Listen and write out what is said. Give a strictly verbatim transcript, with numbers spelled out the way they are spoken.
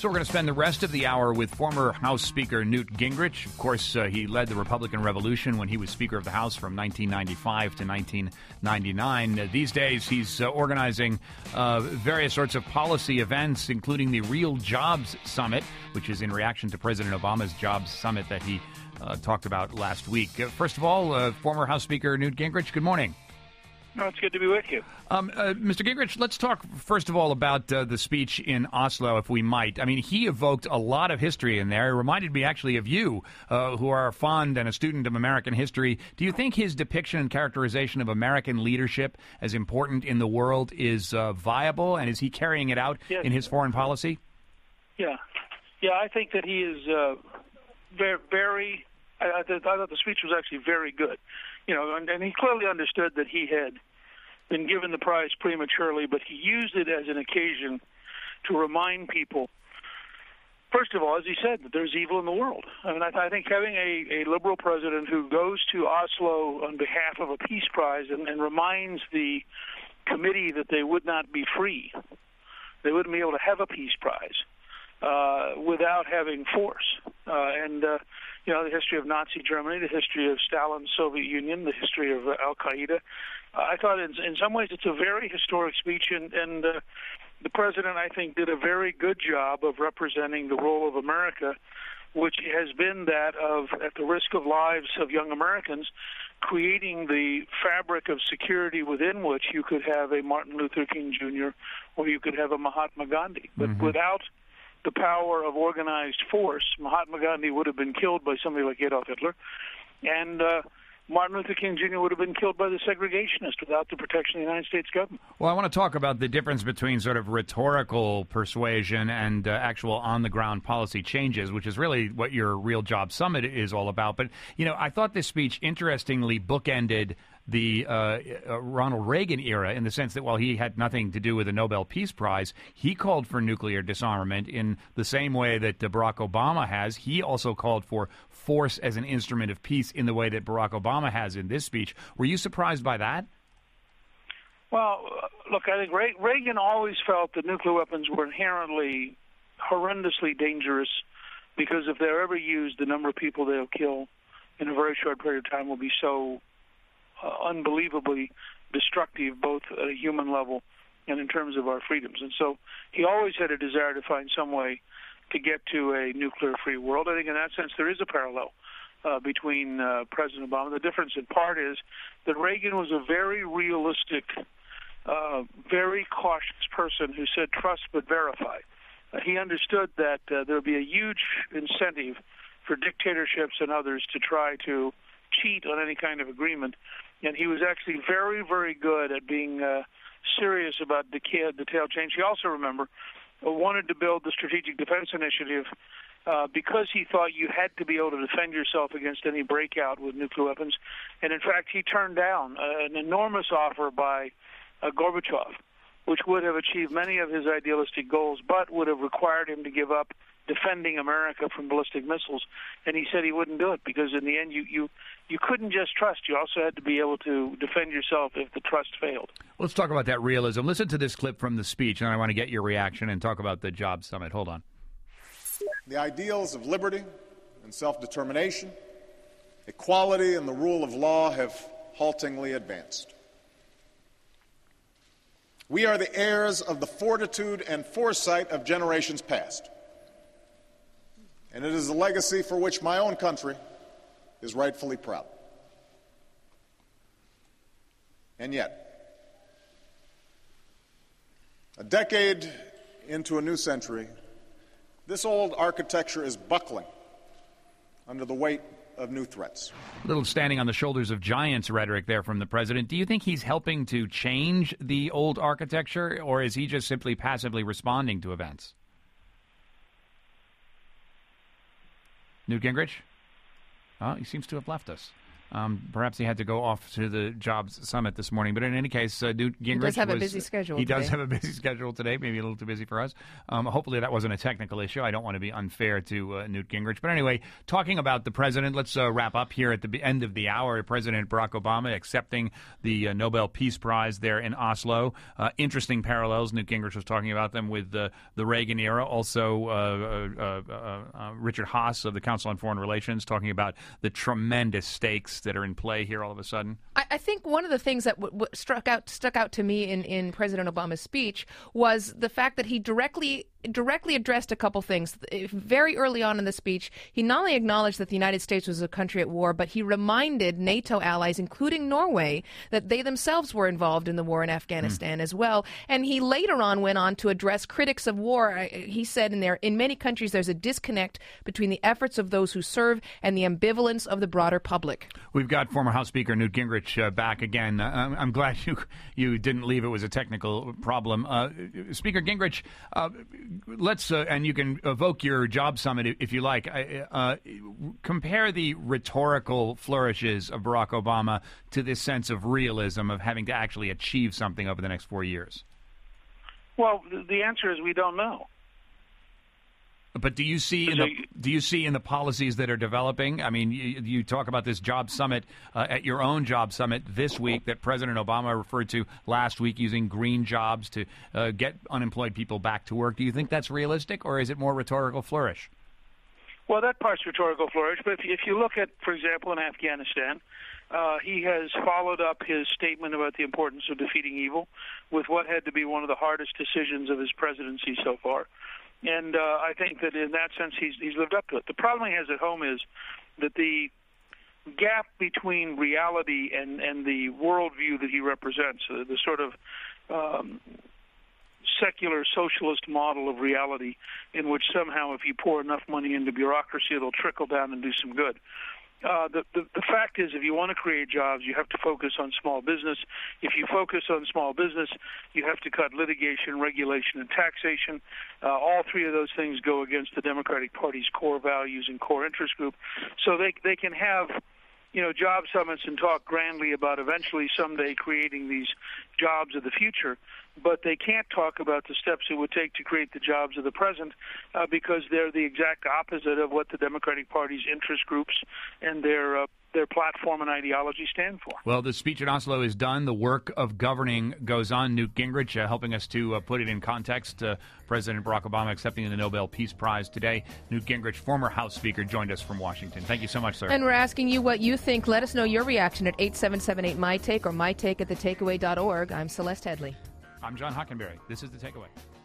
So we're going to spend the rest of the hour with former House Speaker Newt Gingrich. Of course, uh, he led the Republican Revolution when he was Speaker of the House from nineteen ninety-five to nineteen ninety-nine. Uh, these days, he's uh, organizing uh, various sorts of policy events, including the Real Jobs Summit, which is in reaction to President Obama's Jobs Summit that he uh, talked about last week. Uh, first of all, uh, former House Speaker Newt Gingrich, good morning. No, it's good to be with you. Um, uh, Mister Gingrich, let's talk first of all about uh, the speech in Oslo, if we might. I mean, he evoked a lot of history in there. It reminded me actually of you, uh, who are fond and a student of American history. Do you think his depiction and characterization of American leadership as important in the world is uh, viable, and is he carrying it out yes. in his foreign policy? Yeah. Yeah, I think that he is uh, very, very I, I, th- I thought the speech was actually very good. You know, and, and he clearly understood that he had been given the prize prematurely, but he used it as an occasion to remind people, first of all, as he said, that there's evil in the world. I mean, I, I think having a, a liberal president who goes to Oslo on behalf of a peace prize and, and reminds the committee that they would not be free, they wouldn't be able to have a peace prize uh, without having force. Uh, and, uh, you know, the history of Nazi Germany, the history of Stalin's Soviet Union, the history of uh, Al-Qaeda. Uh, I thought in, in some ways it's a very historic speech, and, and uh, the president, I think, did a very good job of representing the role of America, which has been that of, at the risk of lives of young Americans, creating the fabric of security within which you could have a Martin Luther King Junior or you could have a Mahatma Gandhi. But mm-hmm. without the power of organized force, Mahatma Gandhi would have been killed by somebody like Adolf Hitler, and uh, Martin Luther King Junior would have been killed by the segregationist without the protection of the United States government. Well, I want to talk about the difference between sort of rhetorical persuasion and uh, actual on-the-ground policy changes, which is really what your Real Job Summit is all about. But, you know, I thought this speech interestingly bookended the uh, uh, Ronald Reagan era in the sense that while he had nothing to do with the Nobel Peace Prize, he called for nuclear disarmament in the same way that uh, Barack Obama has. He also called for force as an instrument of peace in the way that Barack Obama has in this speech. Were you surprised by that? Well, look, I think Re- Reagan always felt that nuclear weapons were inherently horrendously dangerous because if they're ever used, the number of people they'll kill in a very short period of time will be so Uh, unbelievably destructive, both at a human level and in terms of our freedoms. And so he always had a desire to find some way to get to a nuclear-free world. I think in that sense there is a parallel uh, between uh, President Obama. The difference in part is that Reagan was a very realistic, uh, very cautious person who said trust but verify. Uh, he understood that uh, there would be a huge incentive for dictatorships and others to try to cheat on any kind of agreement. And he was actually very, very good at being uh, serious about detail, detail change. He also, remember, uh, wanted to build the Strategic Defense Initiative uh, because he thought you had to be able to defend yourself against any breakout with nuclear weapons. And, in fact, he turned down uh, an enormous offer by uh, Gorbachev, which would have achieved many of his idealistic goals, but would have required him to give up defending America from ballistic missiles. And he said he wouldn't do it because in the end you, you, you couldn't just trust. You also had to be able to defend yourself if the trust failed. Let's talk about that realism. Listen to this clip from the speech, and I want to get your reaction and talk about the Jobs Summit. Hold on. The ideals of liberty and self-determination, equality and the rule of law have haltingly advanced. We are the heirs of the fortitude and foresight of generations past. And it is a legacy for which my own country is rightfully proud. And yet, a decade into a new century, this old architecture is buckling under the weight of new threats. A little standing on the shoulders of giants rhetoric there from the president. Do you think he's helping to change the old architecture, or is he just simply passively responding to events? Newt Gingrich? Oh, he seems to have left us. Um, perhaps he had to go off to the Jobs Summit this morning. But in any case, uh, Newt Gingrich he does have was, a busy schedule He today. does have a busy schedule today, maybe a little too busy for us. Um, hopefully that wasn't a technical issue. I don't want to be unfair to uh, Newt Gingrich. But anyway, talking about the president, let's uh, wrap up here at the b- end of the hour. President Barack Obama accepting the uh, Nobel Peace Prize there in Oslo. Uh, interesting parallels. Newt Gingrich was talking about them with uh, the Reagan era. Also, uh, uh, uh, uh, Richard Haas of the Council on Foreign Relations talking about the tremendous stakes that are in play here all of a sudden. I, I think one of the things that w- w- struck out stuck out to me in, in President Obama's speech was the fact that he directly directly addressed a couple things. Very early on in the speech, he not only acknowledged that the United States was a country at war, but he reminded NATO allies, including Norway, that they themselves were involved in the war in Afghanistan mm. as well. And he later on went on to address critics of war. He said in there, in many countries, there's a disconnect between the efforts of those who serve and the ambivalence of the broader public. We've got former House Speaker Newt Gingrich uh, back again. Uh, I'm, I'm glad you you didn't leave. It was a technical problem. Uh, Speaker Gingrich, uh, let's, uh, and you can evoke your job summit if you like, uh, compare the rhetorical flourishes of Barack Obama to this sense of realism of having to actually achieve something over the next four years. Well, the answer is we don't know. But do you see in the do you see in the policies that are developing? I mean, you, you talk about this job summit uh, at your own job summit this week that President Obama referred to last week, using green jobs to uh, get unemployed people back to work. Do you think that's realistic, or is it more rhetorical flourish? Well, that part's rhetorical flourish. But if you, if you look at, for example, in Afghanistan, uh, he has followed up his statement about the importance of defeating evil with what had to be one of the hardest decisions of his presidency so far. And uh, I think that in that sense he's, he's lived up to it. The problem he has at home is that the gap between reality and, and the worldview that he represents, uh, the sort of um, secular socialist model of reality in which somehow if you pour enough money into bureaucracy, it'll trickle down and do some good. Uh, the, the, the fact is, if you want to create jobs, you have to focus on small business. If you focus on small business, you have to cut litigation, regulation, and taxation. Uh, all three of those things go against the Democratic Party's core values and core interest group. So they they can have, you know, job summits and talk grandly about eventually someday creating these jobs of the future, but they can't talk about the steps it would take to create the jobs of the present uh, because they're the exact opposite of what the Democratic Party's interest groups and their uh, their platform and ideology stand for. Well, the speech in Oslo is done. The work of governing goes on. Newt Gingrich uh, helping us to uh, put it in context. Uh, President Barack Obama accepting the Nobel Peace Prize today. Newt Gingrich, former House Speaker, joined us from Washington. Thank you so much, sir. And we're asking you what you think. Let us know your reaction at eight seven seven eight, M Y Take or my take at the takeaway dot org. I'm Celeste Headley. I'm John Hockenberry. This is The Takeaway.